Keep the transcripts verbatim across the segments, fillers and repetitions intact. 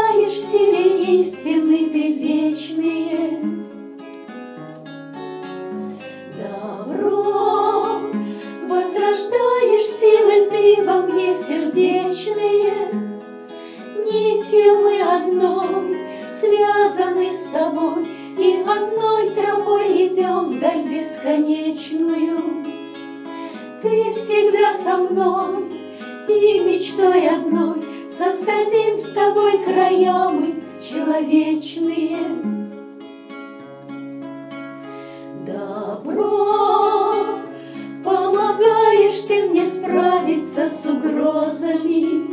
сочетаешь в себе истины ты вечные. Добро возрождаешь силы ты во мне сердечные. Нитью мы одной связаны с тобой, и одной тропой идем вдаль бесконечную. Ты всегда со мной, и мечтой одной создадим с тобой края мы человечные. Добро, помогаешь ты мне справиться с угрозами.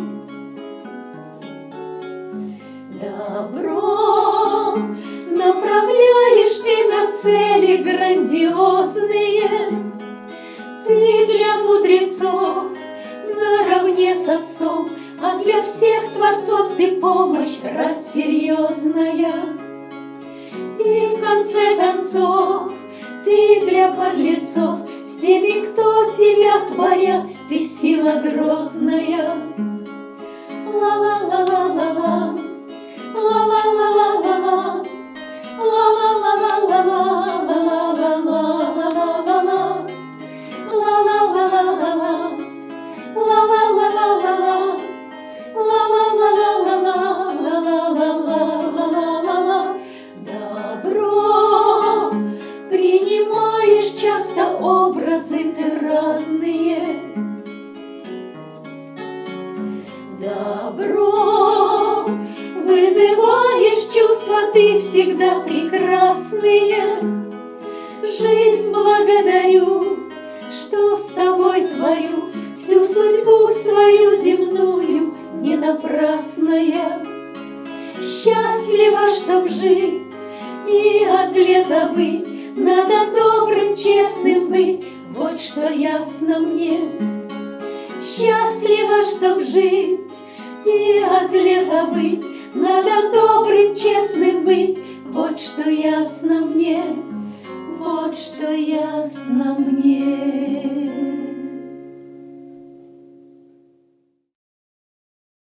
Добро, направляешь ты на цели грандиозные. Ты для мудрецов наравне с отцом, а для всех творцов ты помощь, рать серьезная. И в конце концов ты для подлецов, с теми, кто тебя творят, ты сила грозная. Ла-ла-ла-ла-ла-ла, ла-ла-ла-ла-ла-ла, ла-ла-ла-ла-ла-ла-ла-ла-ла-ла-ла-ла, ла-ла-ла-ла-ла-ла, ла-ла-ла-ла-ла-ла, ла-ла-ла-ла-ла-ла-ла-ла-ла-ла-ла. Добро, принимаешь часто образы ты разные. Добро, вызываешь чувства ты всегда прекрасные. Жизнь благодарю, что с тобой творю, всю судьбу свою земную не напрасная. Счастлива, чтоб жить и о зле забыть, надо добрым, честным быть, вот что ясно мне. Счастлива, чтоб жить и о зле забыть, надо добрым, честным быть, вот что ясно мне, вот что ясно мне.